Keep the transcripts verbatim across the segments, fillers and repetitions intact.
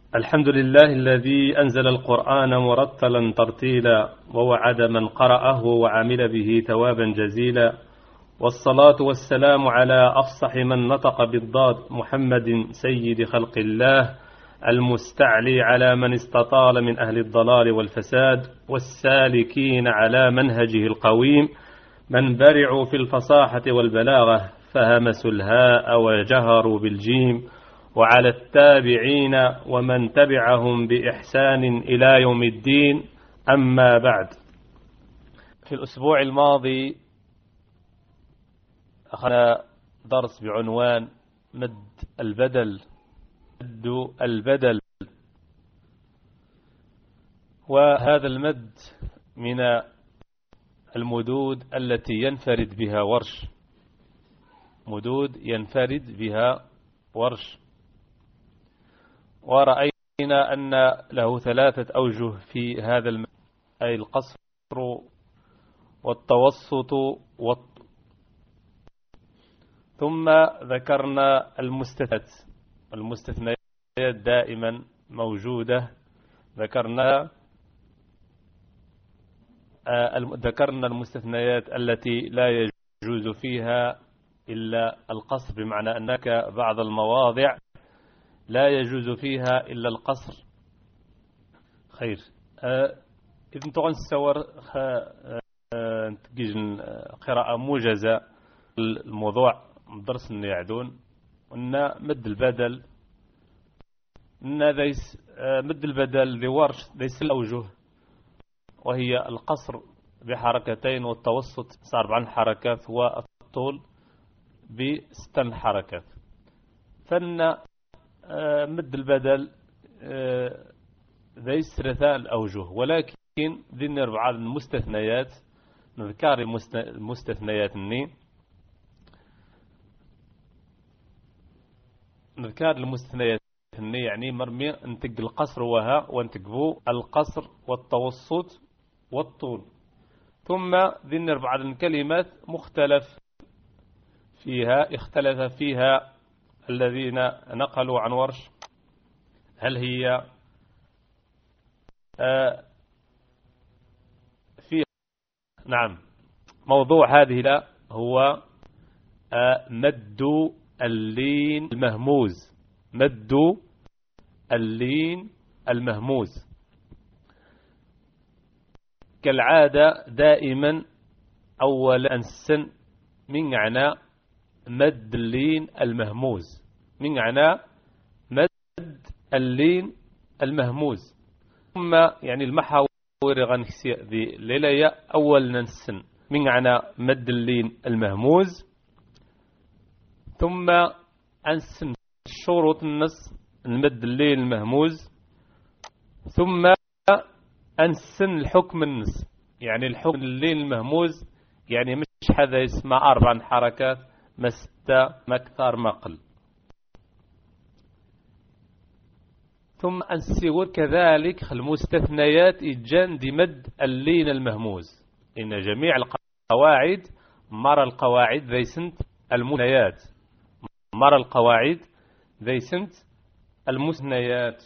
الحمد لله الذي أنزل القرآن مرتلا ترتيلا ووعد من قرأه وعمل به ثوابا جزيلا، والصلاة والسلام على أفصح من نطق بالضاد محمد سيد خلق الله المستعلي على من استطال من أهل الضلال والفساد، والسالكين على منهجه القويم من برعوا في الفصاحة والبلاغة فهمسوا الهاء وجهروا بالجيم، وعلى التابعين ومن تبعهم بإحسان إلى يوم الدين. أما بعد، في الأسبوع الماضي أخذنا درس بعنوان مد البدل مد البدل وهذا المد من المدود التي ينفرد بها ورش مدود ينفرد بها ورش ورأينا أن له ثلاثة أوجه في هذا المد، أي القصر والتوسط والط... ثم ذكرنا المستثنيات المستثنيات دائما موجودة، ذكرنا ذكرنا المستثنيات التي لا يجوز فيها إلا القصر، بمعنى أنك بعض المواضع لا يجوز فيها إلا القصر. خير إذن تغن السور تجيجن قراءة موجزة الموضوع درس يعدون أن مد البدل أن ذيس مد البدل لورش ليس الأوجه، وهي القصر بحركتين والتوسط أربع حركات والطول بست حركات. فإن مد البدل ذي ثلاثاء الأوجه، ولكن ذي نربع المستثنيات نذكر المستثنيات الني نذكر المستثنيات الني يعني مرمي انتق القصر وها وانتقبو القصر والتوسط والطول. ثم ذي نربع الكلمات مختلف فيها اختلف فيها الذين نقلوا عن ورش، هل هي آه في نعم موضوع هذه لا هو آه مد اللين المهموز مد اللين المهموز. كالعادة دائما أولا السن من معنى مد اللين المهموز من معنى مد اللين المهموز. ثم يعني المحاور غنكسي ذي ليلة أول ننسن من معنى مد اللين المهموز، ثم أنسن شروط النص المد اللين المهموز، ثم أنسن الحكم النص يعني الحكم اللين المهموز يعني مش هذا يسمى أربع حركات ما ستة ما أكثر ما قل. ثم أنسيور كذلك المستثنيات إجان دي مد اللين المهموز، إن جميع القواعد مر القواعد ذي سنت المثنيات مر القواعد ذي سنت المثنيات.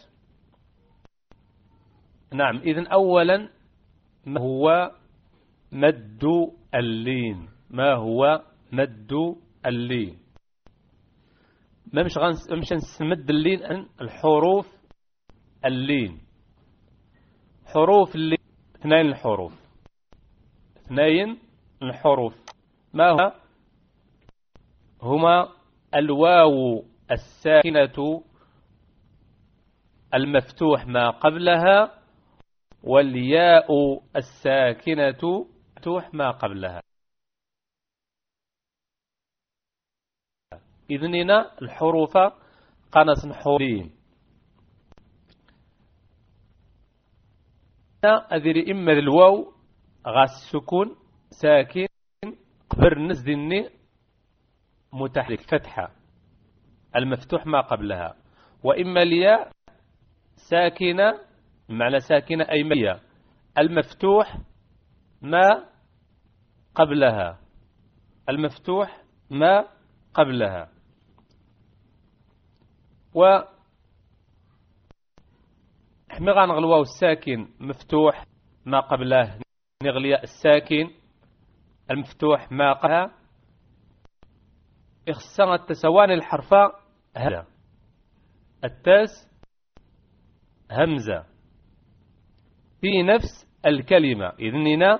نعم، إذن أولا ما هو مد اللين ما هو مد اللين ما مش غنس مش نسمد اللين أن الحروف اللين حروف اللين اثنين الحروف اثنين الحروف ما هو هما الواو الساكنة المفتوح ما قبلها والياء الساكنة مفتوح ما قبلها. إذننا الحروف قنص حورين أذري إما الواو غاس سكون ساكن قبر نزدني متحرك فتحة المفتوح ما قبلها، وإما الياء ساكنة معنى ساكنة أي مية المفتوح ما قبلها المفتوح ما قبلها. مي غنغلواو الساكن مفتوح ما قبله نغلياء الساكن المفتوح ما قبلها إخصان التسوان الحرفة هذا التاس همزة في نفس الكلمة. إذننا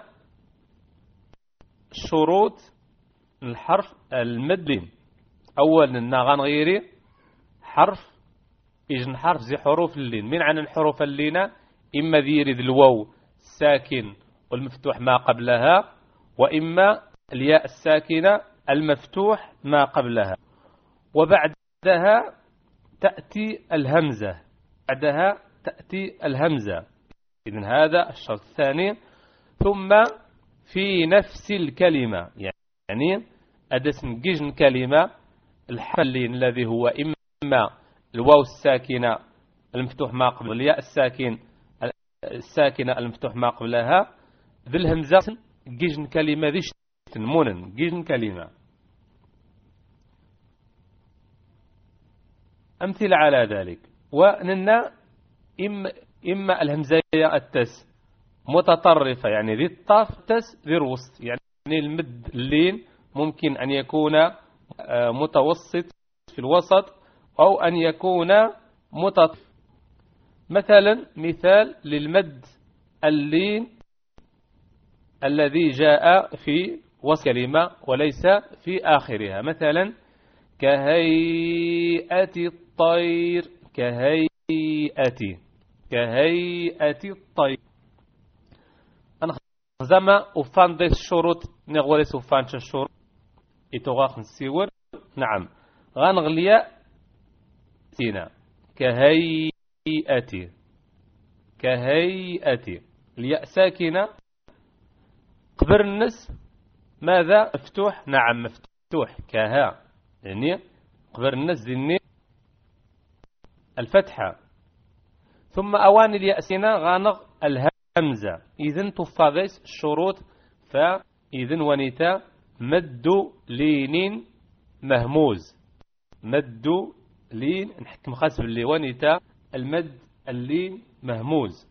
شروط الحرف المد أولا غنغيري حرف إجن حرف زي حروف اللين. من عن الحروف اللينة إما ذيري ذي الواو الساكن والمفتوح ما قبلها، وإما الياء الساكنة المفتوح ما قبلها، وبعدها تأتي الهمزة بعدها تأتي الهمزة. إذن هذا الشرط الثاني. ثم في نفس الكلمة، يعني أدسم جيجن كلمة الحرف اللين الذي هو إما الواو الساكنة المفتوح ما قبل الياء الساكن الساكنة المفتوح ما قبلها ذي الهمزة جيجن كلمة ذي شتنمون جيجن كلمة. أمثلة على ذلك. وأننا إما, إما الهمزية التس متطرفة يعني ذي الطرف تس ذي الوسط، يعني المد اللين ممكن أن يكون متوسط في الوسط أو أن يكون متطرف. مثلا مثال للمد اللين الذي جاء في وسط كلمة وليس في آخرها، مثلا كهيئة الطير كهيئة كهيئة الطير. أنا زعما وفان دي الشروط نغولي سوفان الشروط إتوغاق نسيور. نعم غنغليا تينا كهيئة كهيئة الياء ساكنة قبر النس ماذا مفتوح؟ نعم مفتوح كها، يعني قبر النس ذني الفتحة. ثم أوان الياء سينا غانغ الهمزة. إذن تفاضيس الشروط فإذن ونيتا مد لين مهموز مد لين نحكم خاص باللي ونيتا المد اللين مهموز.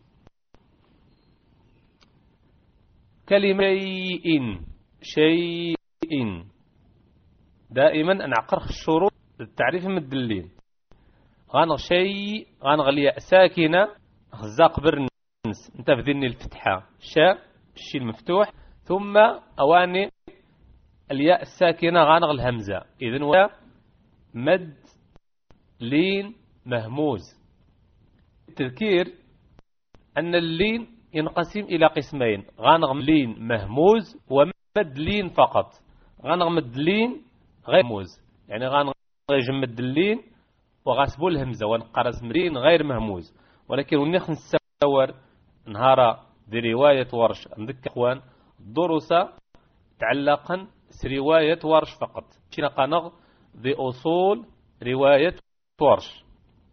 كلمة شيء شيء دائما نعقر الشروط التعريف مد اللين. غانغ شيء غانغ الياء ساكنة خزاق برنس انت بذني الفتحة شاء الشي المفتوح، ثم أواني الياء الساكنة غانغ الهمزة. إذن هو مد لين مهموز. التذكير أن اللين ينقسم إلى قسمين، غانغ لين مهموز ومد لين فقط. غانغ مد لين غير مهموز يعني غانغ يجمد اللين وغاسبو الهمزة ونقرس ملين غير مهموز. ولكن ونخ نسور نهار ذي رواية ورش عندك اخوان الدروسة تعلقا رواية ورش فقط. شنا قنغ ذي أصول رواية ورش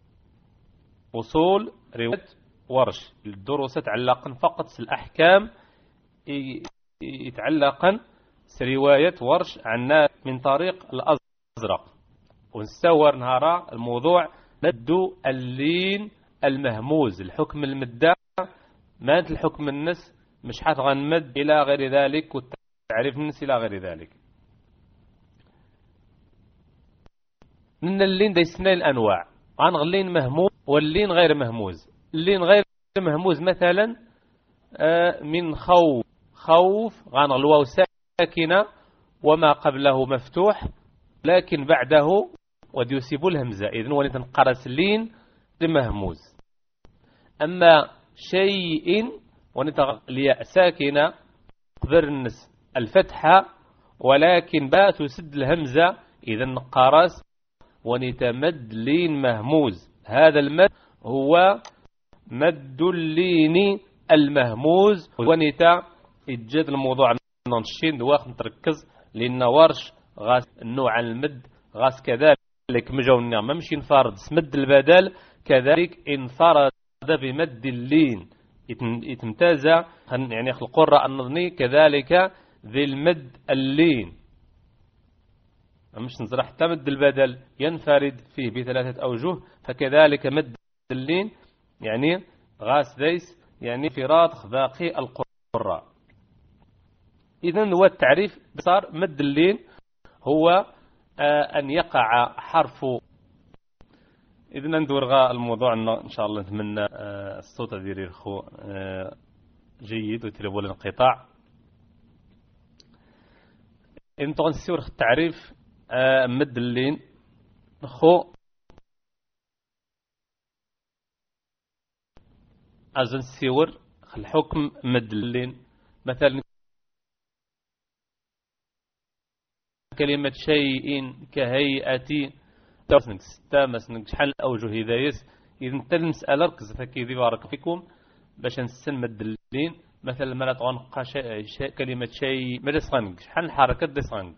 أصول رواية ورش الدروسة تعلقا فقط الأحكام يتعلقا رواية ورش عنا من طريق الأزرق. ونستور نهار الموضوع مد اللين المهموز الحكم المدة مات الحكم النس مش حات غنمد إلى غير ذلك والتعريف النس إلى غير ذلك. من اللين دي سنين الأنواع غنغ اللين مهموز واللين غير مهموز. اللين غير مهموز مثلا من خوف خوف غنغ الواو ساكنة وما قبله مفتوح لكن بعده وديسيب الهمزة. إذن ولتنقرس اللين لمهموز. أما شيء ونتغ الياء ساكنة برنس الفتحة ولكن باء تسد الهمزة إذن قرس ونتمد لين مهموز. هذا المد هو مد اللين المهموز. ونتا إجاد الموضوع ننشين دواخ نتركز لأن ورش غاس النوع المد غاس كذلك مجاوننا ما مش ينفرد مد البدل كذلك انفرد بمد اللين يتمتاز يعني القرة النظني كذلك ذي المد اللين مش نزرح حتى مد البدل ينفرد فيه بثلاثة أوجه. فكذلك مد اللين يعني غاس ديس يعني فراد باقي القراء. إذن هو التعريف صار مد اللين هو آه أن يقع حرف. إذن ندور غا الموضوع إن شاء الله نتمنى آه الصوت ديري الخو آه جيد وتلبوا الانقطاع. إذن تغنسيور التعريف آه مد اللين خو أزن سيور الحكم مد اللين. مثلا كلمة شيء كهيئة ترسنك ستة مسنك شحال أوجه هدايس. إذا انت المسألة ركز فكيذي بارك فيكم باش نسن مد اللين. مثلا ما تغنقى شيء شي كلمة شيء ما دسغنك شحال الحركة دسغنك.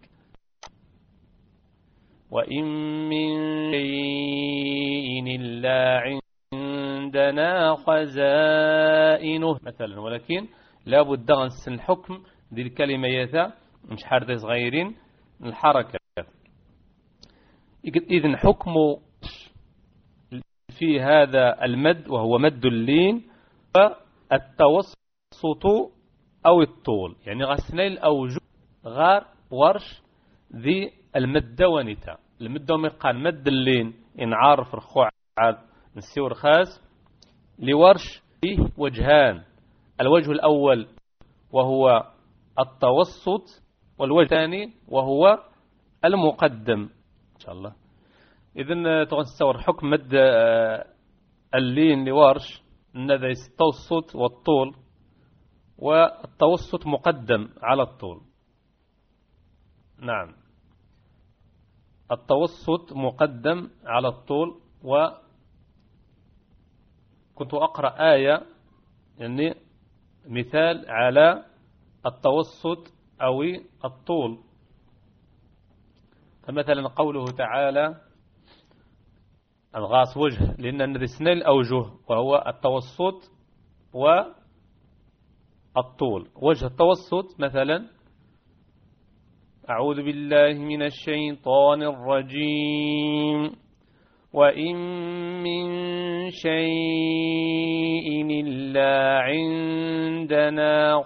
وإن من شيء إلا عندنا خزائنه مثلا. ولكن لا بد غنسن الحكم ديال الكلمة ياتا مش حار صغيرين الحركة. إذن حكم في هذا المد وهو مد اللين التوسط أو الطول. يعني غسني الأوجه غار ورش ذي المد ونتا. المد ومقال مد اللين إن عارف رخوع عاد نسيور خاص لورش فيه وجهان. الوجه الأول وهو التوسط والوجه الثاني وهو المقدم إن شاء الله. إذن تغنستور حكم مد اللين لورش أن ذا التوسط والطول والتوسط مقدم على الطول. نعم التوسط مقدم على الطول. وكنت أقرأ آية يعني مثال على التوسط أو الطول. فمثلا قوله تعالى الغاص وجه لأن نرسنا الأوجه وهو التوسط والطول. وجه التوسط مثلا أعوذ بالله من الشيطان الرجيم وإن من شيء إلا عندنا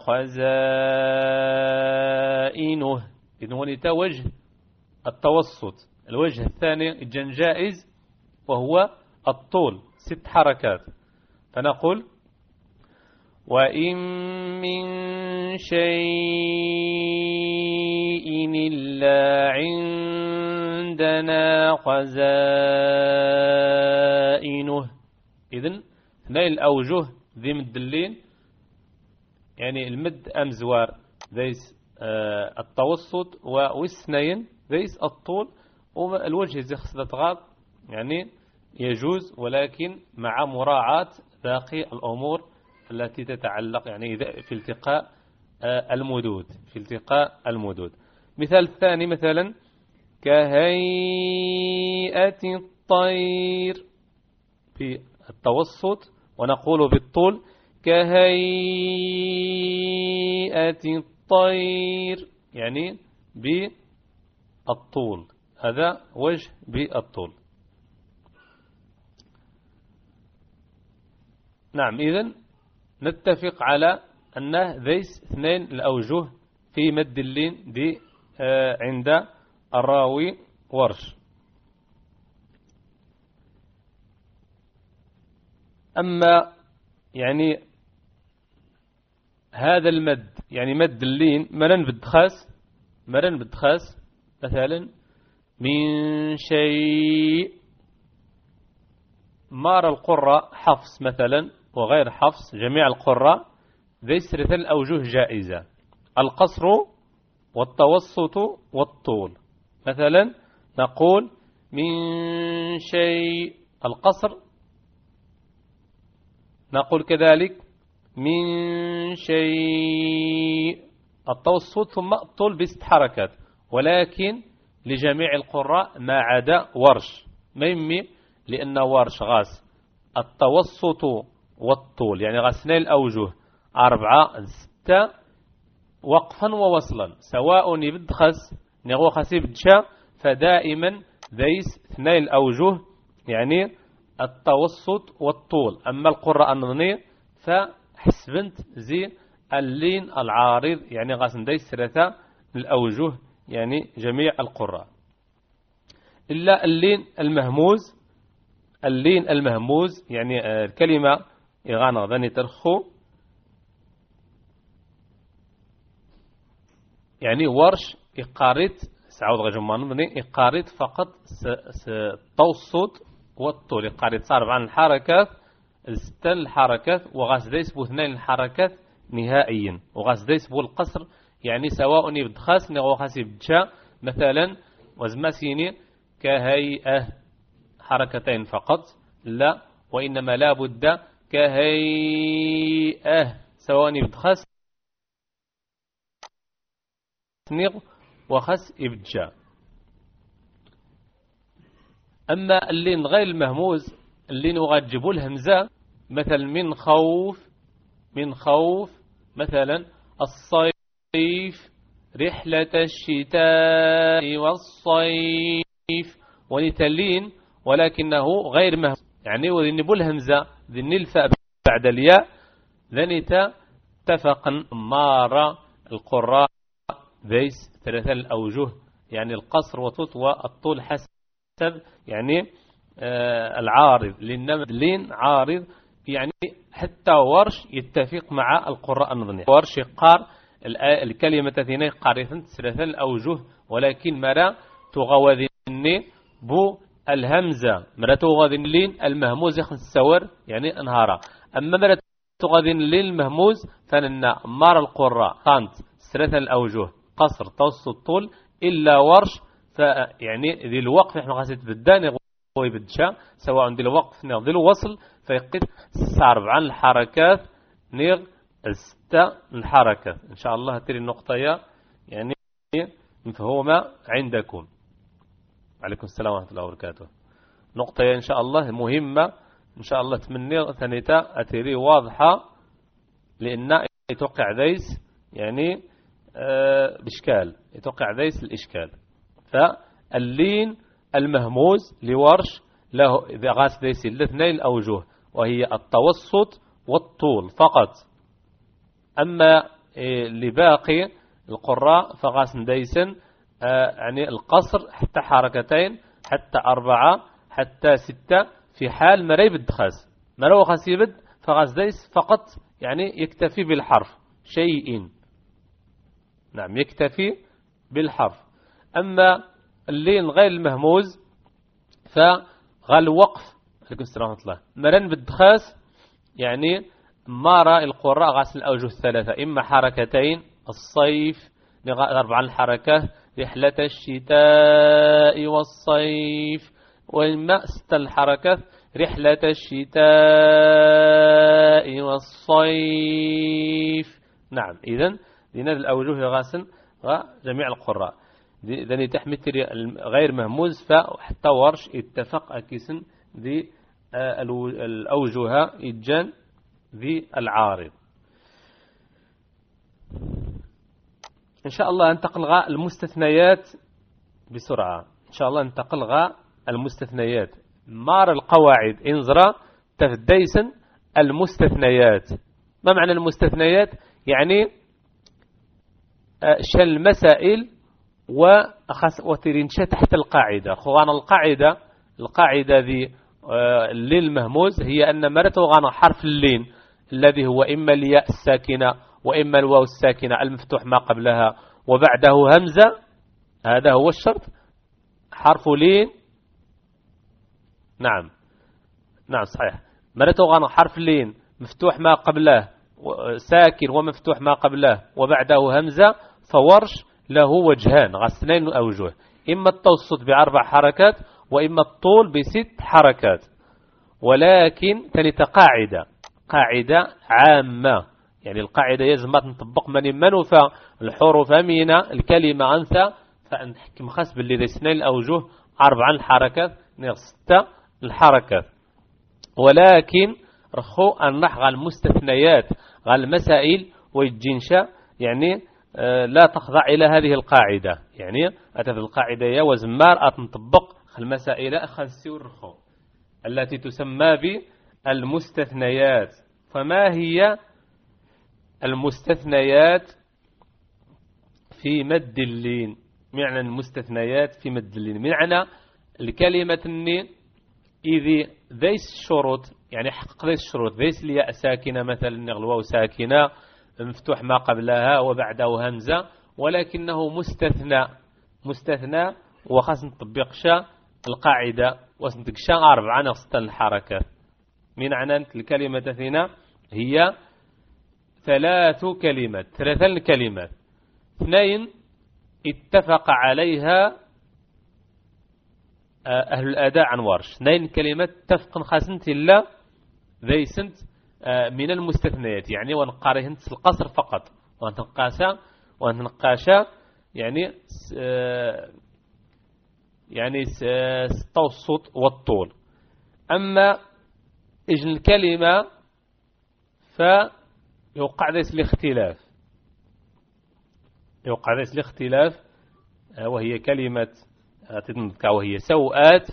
خزائنه. إذن هنا وجه التوسط. الوجه الثاني الجنجائز وهو الطول ست حركات. فنقول وإن من شيء إلا عندنا خزائنه. إذن اثنين الأوجه ذي مد اللين يعني المد أمزوار ذيس آه التوسط واثنين ذيس الطول. والوجه زي خصدة غاب يعني يجوز ولكن مع مراعاة باقي الأمور التي تتعلق يعني في التقاء المدود في التقاء المدود. مثال الثاني مثلا كهيئة الطير في التوسط ونقول بالطول كهيئة الطير يعني بالطول. هذا وجه بالطول. نعم إذن نتفق على أنه ذيس اثنين الأوجه في مد اللين دي آه عند الراوي ورش. أما يعني هذا المد يعني مد اللين مرن بالدخاس مرن بالدخاس مثلا من شيء مار القراء حفص مثلا وغير حفص جميع القراء ذي ثلاث الأوجه جائزة القصر والتوسط والطول. مثلا نقول من شيء القصر نقول كذلك من شيء التوسط ثم الطول بست حركات. ولكن لجميع القراء ما عدا ورش ما يمي لأن ورش غاس التوسط والطول يعني غاسنا الأوجه أربعة ستة وقفا ووصلا سواء يبدخس نغو خسيب دشا. فدائما ذيس اثنين الأوجه يعني التوسط والطول. أما القراء النظني فحسبنت زي اللين العارض يعني غاس نديس ثلاثة الأوجه يعني جميع القراء إلا اللين المهموز. اللين المهموز يعني الكلمة إغانا ذني ترخو يعني ورش إقارت سعود غجمان بني إقارت فقط توسط والطول إقارت صار عن الحركات الستة الحركات وغاس ديس بو اثنين الحركات نهائيا وغاس ديس بو القصر يعني سواء يبدخاس نغو خاس يبدشا مثلا وزماسيني كهيئة حركتين فقط لا وإنما لا بد كهيئة سواء يبدخاس نغ وخس إبجاء. أما اللين غير المهموز اللين غتجيبوا الهمزة مثل من خوف من خوف مثلا الصيف رحلة الشتاء والصيف ونتلين ولكنه غير مهموز يعني وذنبوا الهمزة ذن الفاء بعد الياء ذنت اتفقا مار القراء ذيس ثلاثة الأوجه يعني القصر وطوط والطول حسب يعني آه العارض لين عارض يعني حتى ورش يتفق مع القراء النظمي ورش يقار الكلمة ثنين قارثا ثلاثة الأوجه ولكن مرا تغوذني بو الهمزة مرا تغوذن لين المهموز يخن السور يعني انهارا أما مرا تغوذن لين المهموز فننا مار القراء كانت ثلاثة الأوجه قصر توسط طول إلا ورش فيعني ذي الوقف نحن غاسيت بالدان ويبدشا سواء ذي الوقف نغ ذي الوصل فيقيت سبع الحركات نغ الستة الحركات إن شاء الله تري النقطة يعني مفهومة عندكم. عليكم السلام ورحمة الله وبركاته. نقطة إن شاء الله مهمة إن شاء الله تمني ثانيتا أتري واضحة لأن يتوقع ذيس يعني أه بإشكال يتوقع ذيس الإشكال. فاللين المهموز لورش له إذا غاس ذيس الاثنين الأوجه وهي التوسط والطول فقط. أما لباقي القراء فغاس ديسن أه يعني القصر حتى حركتين حتى أربعة حتى ستة في حال ما يبد خاس ما لو خاس يبد فغاس ديس فقط يعني يكتفي بالحرف شيء. نعم يكتفي بالحرف. أما اللين غير المهموز فغال وقف عليكم السلام ورحمة الله مرن بالدخاس يعني مارا القراء غاسل الأوجه الثلاثة إما حركتين الصيف أربع الحركات رحلة الشتاء والصيف وإما ست الحركات رحلة الشتاء والصيف. نعم إذن لنا الأوجه غاسل جميع القراء ذني تحمل غير مهموز فحتى ورش اتفق أكيسن ذي الأوجه إجان ذي العارض. إن شاء الله ننتقل غاء المستثنيات بسرعة. إن شاء الله ننتقل غاء المستثنيات مار القواعد انظر تفديسا المستثنيات. ما معنى المستثنيات؟ يعني شل المسائل وأخص وترينشا تحت القاعدة. خوان القاعدة القاعدة ذي للمهموز هي أن مرته غانا حرف اللين الذي هو إما الياء الساكنة وإما الواو الساكنة المفتوح ما قبلها وبعده همزة هذا هو الشرط حرف لين. نعم نعم صحيح مرته غانا حرف لين مفتوح ما قبله ساكن ومفتوح ما قبله وبعده همزة فورش له وجهان غسنين أوجه إما التوسط بأربع حركات وإما الطول بست حركات. ولكن تلت قاعدة قاعدة عامة يعني القاعدة يجب أن نطبق من منفى الحروف من الكلمة أنثى فنحكم خاص باللي ذي سنين الأوجه أربع الحركات ستة الحركات. ولكن رخو أن نحغى المستثنيات غال المسائل والجنشة يعني لا تخضع إلى هذه القاعدة يعني أتى في القاعدة يا وزمار أتنطبق المسائل أخنسي والرخو التي تسمى بالمستثنيات فما هي المستثنيات في مد اللين؟ معنى المستثنيات في مد اللين معنى الكلمة النين إذا ذيس الشروط يعني حقق ذيس الشروط ذيس الياء ساكنة مثلا الواو ساكنة مفتوح ما قبلها وبعده همزة ولكنه مستثنى مستثنى وخاص نطبقش القاعدة وسنتكشا أربعة نقصة الحركات. من معنى الكلمة هنا هي ثلاث كلمات ثلاث الكلمات اثنين اتفق عليها أهل الأداء عن ورش اثنين كلمات اتفق خاصنت إلا ذي سنت من المستثنيات يعني ونقارهن القصر فقط ونقاشا ونقاشا يعني يعني التوسط والطول. أما إجن الكلمة فيوقع ذلك الاختلاف يوقع ذلك الاختلاف وهي كلمة وهي سوءات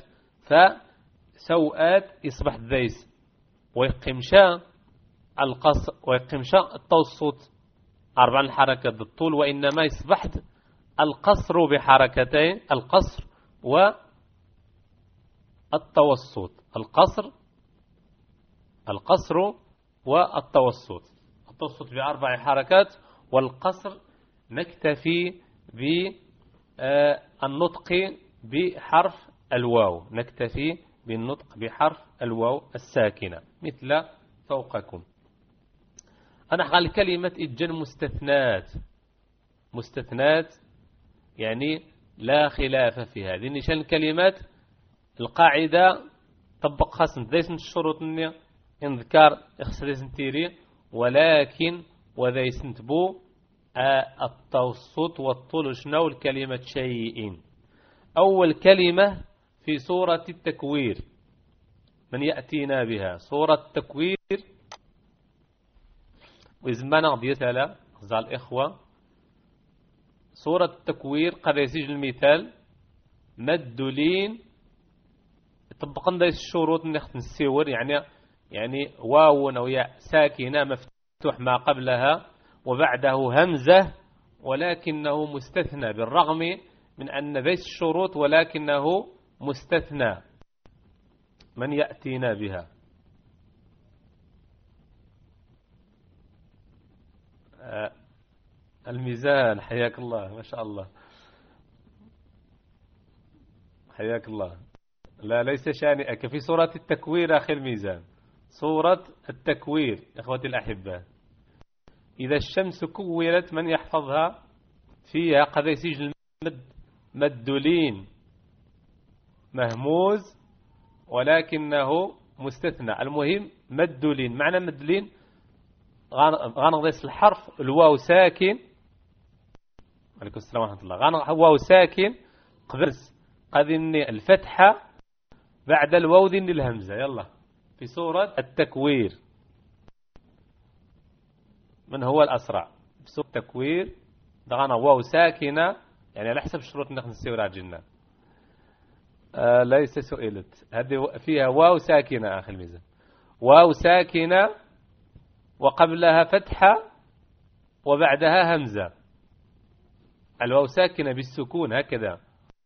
فسوءات يصبح ذيس ويقمشا القصر ويقمشا التوسط أربع الحركات بالطول وإنما يصبح القصر بحركتين القصر والتوسط القصر القصر والتوسط التوسط بأربع حركات والقصر نكتفي بالنطق بحرف الواو نكتفي بالنطق بحرف الواو الساكنة مثل فوقكم. أنا قال كلمة إجن مستثنات مستثنات يعني لا خلاف في هذه نشان الكلمات القاعدة طبق خاصن ذيس الشروط انذكار اخسر سنتيري ولكن وذي سنتبو التوسط والطول شنو الكلمة شيء. أول كلمة في سورة التكوير من يأتينا بها سورة التكوير وإزمانا ديسالة زال الإخوة سورة التكوير قد يسجل المثال مد لين طبقنا ذي الشروط نخت نسيور يعني يعني واو أو ياء ساكنة مفتوح ما قبلها وبعده همزة ولكنه مستثنى بالرغم من أن ذي الشروط ولكنه مستثنى. من يأتينا بها آه الميزان حياك الله ما شاء الله حياك الله. لا ليس شانئك في سورة التكوير أخي الميزان سورة التكوير إخوتي الأحباء إذا الشمس كورت من يحفظها فيها قد يسجل مد مدلين مهموز ولكنه مستثنى. المهم مدلين معنى مدلين غنغيس الحرف الواو ساكن عليكم السلام ورحمة الله غنغ واو ساكن قبرس قد إني الفتحة بعد الواو ذن الهمزة يلا في سورة التكوير. من هو الأسرع في سورة التكوير دغنا واو ساكنة يعني على حسب شروط نحن نسير راجلنا آه ليس سئلت هذه فيها واو ساكنة أخي الميزان واو ساكنة وقبلها فتحة وبعدها همزة الواو ساكنة بالسكون هكذا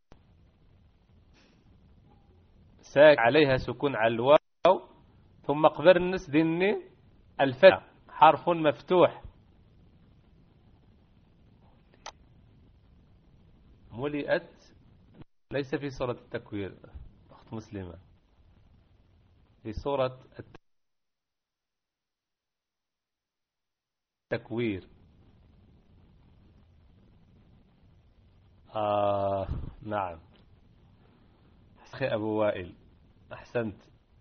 ساك عليها سكون على الواو ثم قبر النس ذني الفتح حرف مفتوح ملئت ليس في سورة التكوير أخت مسلمة في سورة التكوير آه نعم أخي أبو وائل أحسنت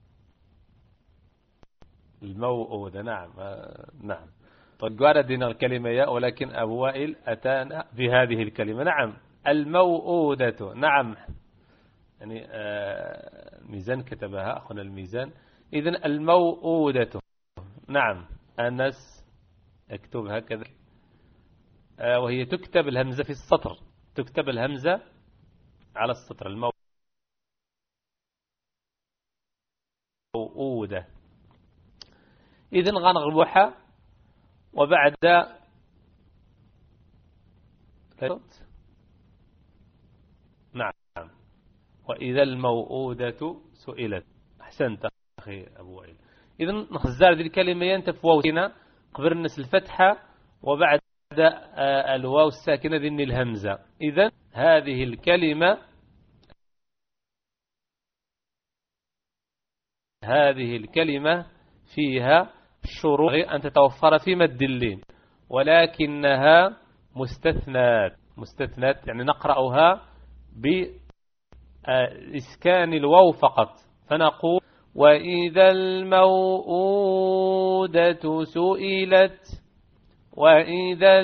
الموؤودة نعم آه نعم. طيب قاردنا الكلمة يا ولكن أبو وائل أتانا بهذه الكلمة نعم الموؤودة نعم يعني آه ميزان كتبها أخونا الميزان إذن الموؤودة نعم أنس اكتب هكذا آه وهي تكتب الهمزة في السطر تكتب الهمزة على السطر الموؤودة. إذن غنغلبوها وبعد نعم وإذا الموءودة سئلت. أحسنت أخي أبو وائل. إذن نخزار ذي الكلمة ينتفوتنا قبل الناس الفتحة وبعد الواو الساكنة ذي الهمزة. إذن هذه الكلمة هذه الكلمة فيها شروط أن تتوفر في مد اللين ولكنها مستثنات مستثنات يعني نقرأها بإسكان الواو فقط. فنقول وإذا الموءودة سئلت وإذا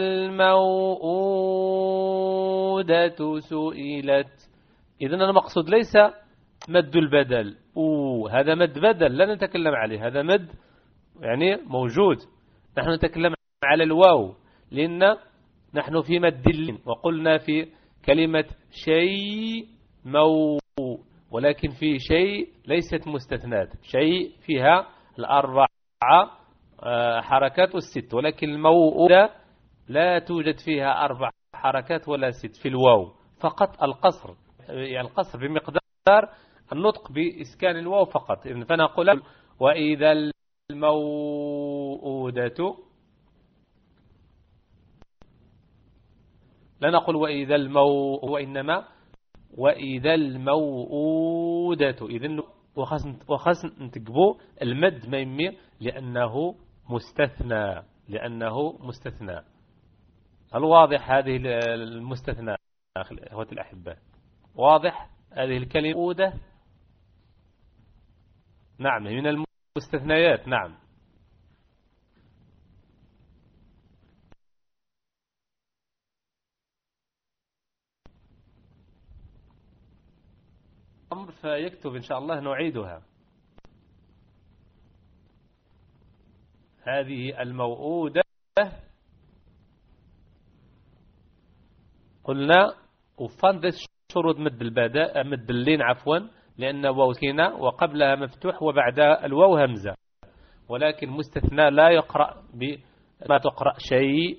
الموءودة سئلت. إذن المقصود ليس مد البدل، أوه هذا مد بدل لا نتكلم عليه، هذا مد يعني موجود. نحن نتكلم على الواو لأن نحن في مد اللين وقلنا في كلمة شيء مو ولكن في شيء ليست مستثنات، شيء فيها الأربعة حركات والست، ولكن الموءودة لا توجد فيها أربع حركات ولا ست في الواو، فقط القصر يعني القصر بمقدار النطق بإسكان الواو فقط. فنقول وإذا الموءودة لا نقول وإذا المو وإنما وإذا الموءودة. إذن وخاص نتقبو المد ما يمي لأنه مستثنى لأنه مستثنى. هل واضح هذه المستثنى أخوتي الأحباء؟ واضح هذه الكلمة أودة؟ نعم من المستثنيات. نعم أمر فيكتب إن شاء الله نعيدها. هذه الموءودة قلنا وفندس شروط مد البداء مد اللين عفوا لأن واو سكينة وقبلها مفتوح وبعد الواو همزة، ولكن مستثنى لا يقرأ بما تقرأ شيء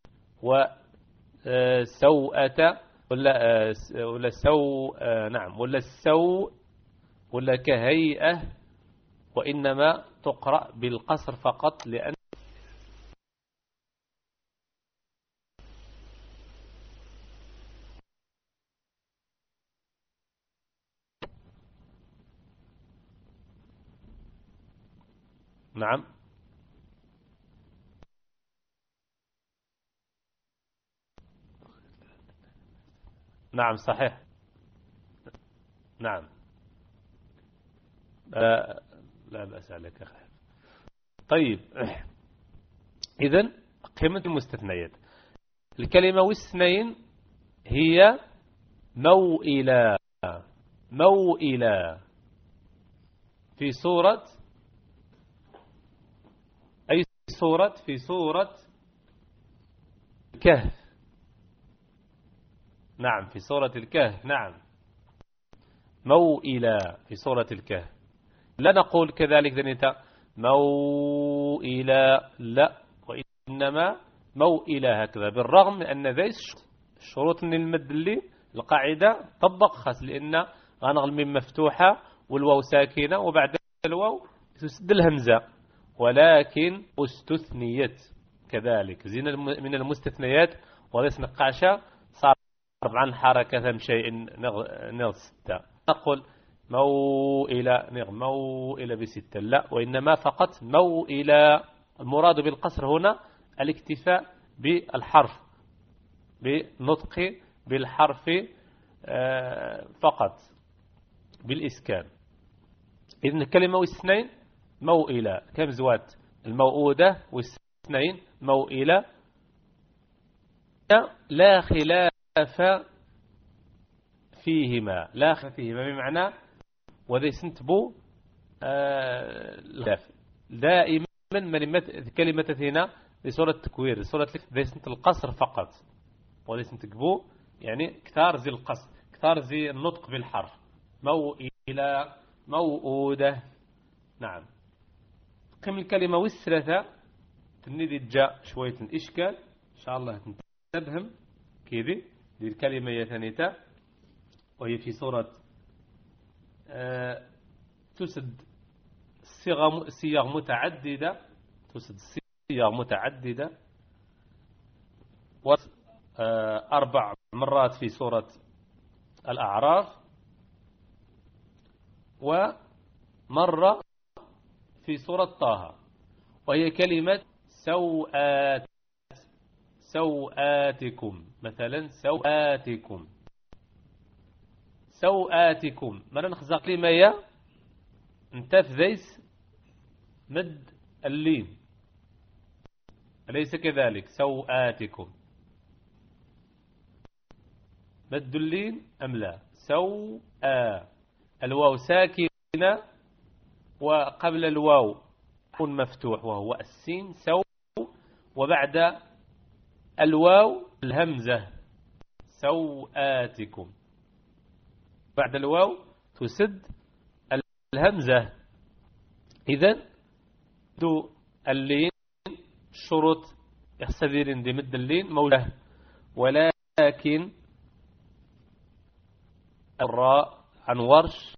وسوءة ولا ولا سو نعم ولا السوء ولا كهيئة، وإنما تقرأ بالقصر فقط. لأن نعم نعم صحيح نعم لا, لا بأس عليك أخي. طيب إذن قيمة المستثنيات الكلمة والاثنين هي موئلة موئلة في سورة أي سورة في سورة الكهف. نعم في سورة الكهف. نعم موئلة في سورة الكهف. لا نقول كذلك ذنيتا موئلة لا، وإنما موئلة هكذا، بالرغم من أن ذي الشروط من المد اللي القاعدة طبق خاص لأن غنغل من مفتوحة والواو ساكنة وبعد الواو تسد الهمزة، ولكن استثنيت كذلك زين من المستثنيات وليس نقاشة صار طبعا حركة شيء نغ ستة. نقول موئلة نغ موئلة بستة لا، وإنما فقط موئلة. المراد بالقصر هنا الاكتفاء بالحرف بنطق بالحرف فقط بالإسكان. إذن الكلمة والاثنين موئلة كم زوات الموؤودة والاثنين موئلة لا خلاف فيهما لا خلاف فيهما بمعنى وذي سنتبو الخلاف دائما من كلمة هنا لسورة التكوير لسورة ذي سنت القصر فقط وذي سنتقبو يعني كثار زي القصر كثار زي النطق بالحرف موئلة موؤودة. نعم قم الكلمة والثلاثة تنيدي جاء شوية إشكال إن شاء الله تفهم كذي دي الكلمة يثنيتا وهي في سورة آه تسد صيغ صيغ متعددة تسد صيغ متعددة وأربع مرات في سورة الأعراف ومرة في سورة طه وهي كلمة سوآت سوآتكم مثلا سوآتكم سوآتكم مرة نخزق لي مايا انتف ذيس مد اللين أليس كذلك سوآتكم مد اللين أم لا سوآ الواو ساكنة وقبل الواو حرف مفتوح وهو السين سو وبعد الواو الهمزة سوآتكم بعد الواو تسد الهمزة إذن دو اللين شروط يحسدين دي مد اللين موجه ولكن الراء عن ورش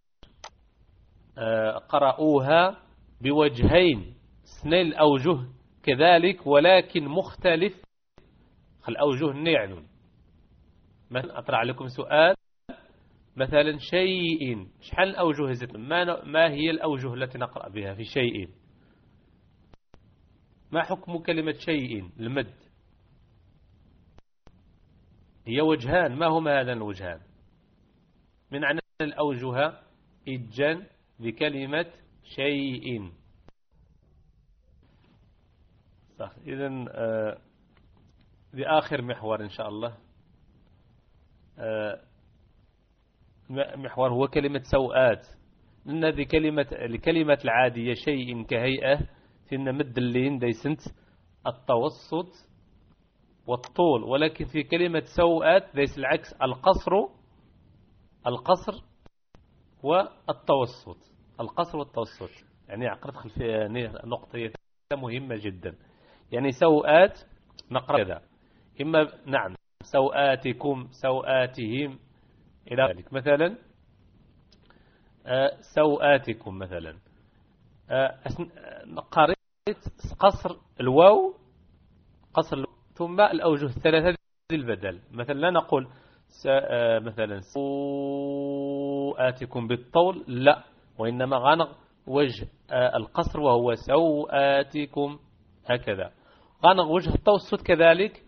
قرأوها بوجهين اثنين الأوجه كذلك ولكن مختلف الأوجه نعن مثلا أطرح لكم سؤال مثلا شيء شحال الأوجه زيت ما, ما هي الأوجه التي نقرأ بها في شيء ما حكم كلمة شيء المد هي وجهان ما هما هذان الوجهان من عن الأوجه إجا بكلمة شيء صح. إذن آه بآخر محور إن شاء الله آه محور هو كلمة سوآت لأن هذه كلمة الكلمة العادية شيء كهيئة فإن مد اللين ديسنت التوسط والطول ولكن في كلمة سوآت ليس العكس القصر القصر والتوسط القصر والتوسط يعني عقدت خلفية نقطة مهمة جدا يعني سوآت نقرأ كذا إما نعم سوآتكم سوآتهم إلى ذلك مثلا سوآتكم مثلا قريت قصر الواو قصر الواو ثم الأوجه الثلاثة للبدل مثلا لا نقول مثلا سوآتكم بالطول لا وإنما غنغ وجه القصر وهو سوآتكم هكذا غنغ وجه التوسط كذلك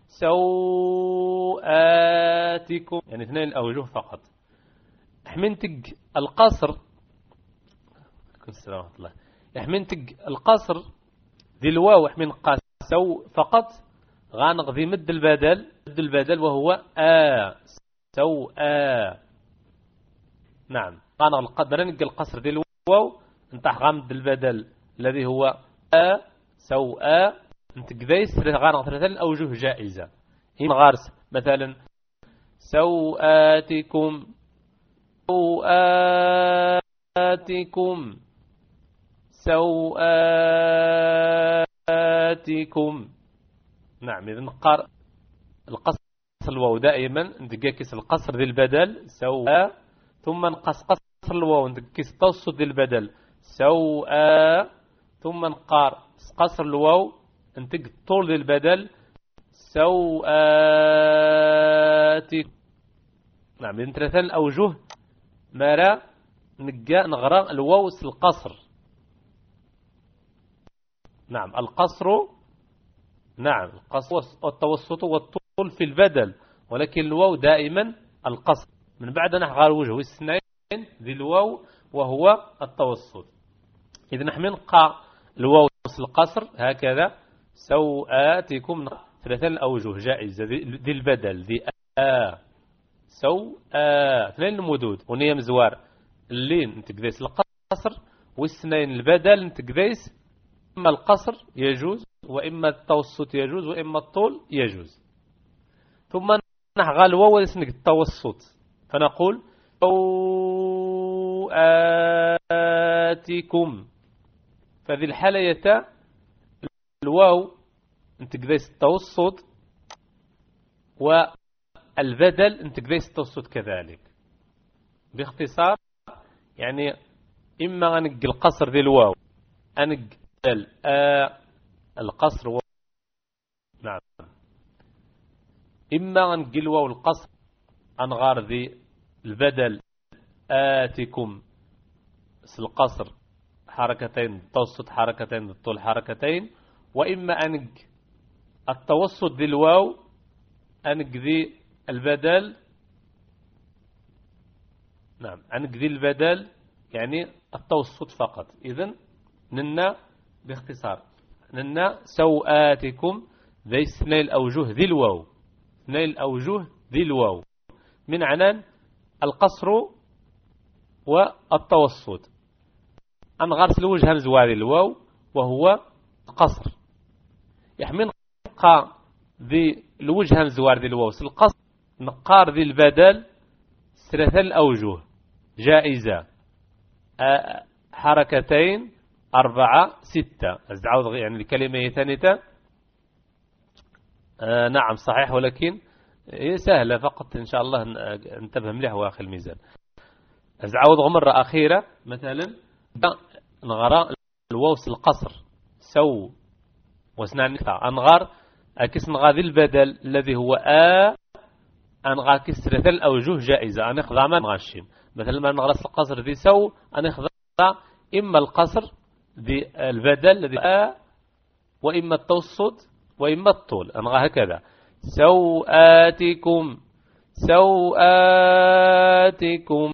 سوآتكم يعني اثنين الأوجه فقط حمنتج القصر السلام الله يحمنتج القصر ذي الواو حمن قاس سو فقط غانغ ذي مد البدل مد البدل وهو آ سو آ نعم غانغ القدر نلقى القصر ذي الواو انتح غامد البدل الذي هو آ سو آ انت كذيس غانغ ثلاثة الأوجه جائزة هنا غارس مثلا سوآتكم سوآتكم سوآتكم نعم إذن قار القصر الواو دائما ندقاكس القصر ذي البدل سوآ ثم نقص قصر الواو ندقاكس التوسط ذي البدل سوآ ثم نقار قصر الواو نتق طول ذي البدل سوآتكم نعم إذن ثلاثة الأوجه مرا نقا نغرى الواو القصر نعم القصر نعم القصر والتوسط والطول في البدل ولكن الواو دائما القصر من بعد نحغى الوجه والسنين ذي الواو وهو التوسط إذا نحن نقع الواو القصر هكذا سوآتكم ثلاثة الأوجه جائزة ذي البدل ذي آ سو آ اثنين المدود ونية مزوار اللين نتقذيس القصر والسنين البدل نتقذيس إما القصر يجوز وإما التوسط يجوز وإما الطول يجوز ثم نحغى الواو لسنك التوسط فنقول سوآتكم فهذه الحالة يتا الواو انت قديس التوسط والبدل انت قديس التوسط كذلك. باختصار يعني إما أنق القصر ذي الواو أنق آ القصر و... نعم إما أنق الواو القصر أنغار ذي البدل آتكم القصر حركتين التوسط حركتين الطول حركتين، وإما أنق التوسط ذي الواو أنق ذي البدل نعم أنق ذي البدل يعني التوسط فقط. إذن ننا باختصار ننا سوآتكم ذي اثنين الأوجه ذي الواو اثنين الأوجه ذي الواو من عنان القصر والتوسط. أنغرس الوجه مزواري الواو وهو القصر يحمل نقا ذي الوجه مزوار ذي الواو القصر نقار ذي البدل ثلاثة الأوجه جائزة حركتين أربعة ستة أزعود يعني الكلمة ثانية آه نعم صحيح، ولكن هي سهلة فقط إن شاء الله انتبه مليح واخي الميزان. أزعود مرة أخيرة مثلا نغرى الواوس القصر سو وسنان نفع أنغار أكس نغاذي البدل الذي هو آ أنغار كسرة الأوجه جائزة أنا خضع ما نغشين مثلا ما نغرس القصر ذي سو أنا خضع إما القصر ذي البدل الذي آ وإما التوسط وإما الطول أنغى هكذا سوآتكم سوآتكم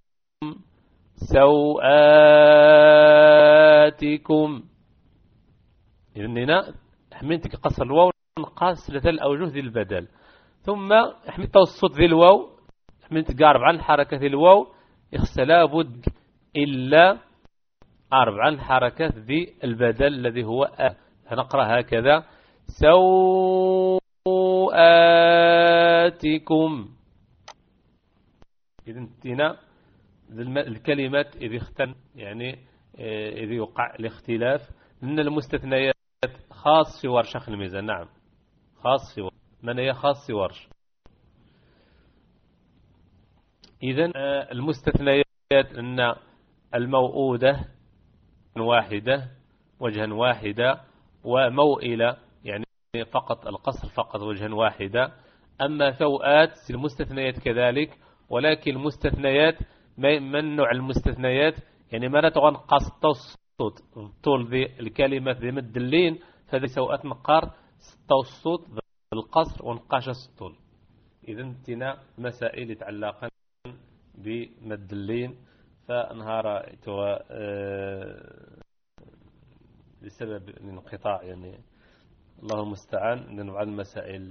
سوآتكم. إذن هنا حملتك قصر الواو نقاس ثلاثة الأوجه ذي البدل، ثم حملت التوسط ذي الواو حملت قارب عن حركة ذي الواو يخسلا بد إلا أربع حركات ذي البدل الذي هو أ. نقرأ هكذا سوآتكم. إذن هنا الكلمات إذا اختن يعني إذا يقع الاختلاف من المستثنيات خاص في ورش أخي الميزان. نعم خاص في ورش من هي خاص في ورش. إذن المستثنيات أن الموؤودة واحدة وجها واحدة وموئلة يعني فقط القصر فقط وجها واحدة. أما ثوآت المستثنيات كذلك، ولكن المستثنيات من نوع المستثنيات يعني ما نتغنقص التوسط طول ذي الكلمة ذي مدلين فذي سوءات نقار التوسط القصر ونقاش السطول. إذن تنا مسائل يتعلقا بمدلين فانهار بسبب الانقطاع يعني الله المستعان لأنه على المسائل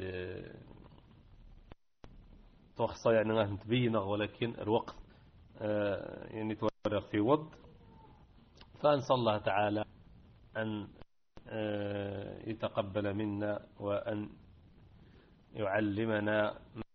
تخصى يعني تبين ولكن الوقت يعني تورغ في وض. فأنسى الله تعالى أن يتقبل منا وأن يعلمنا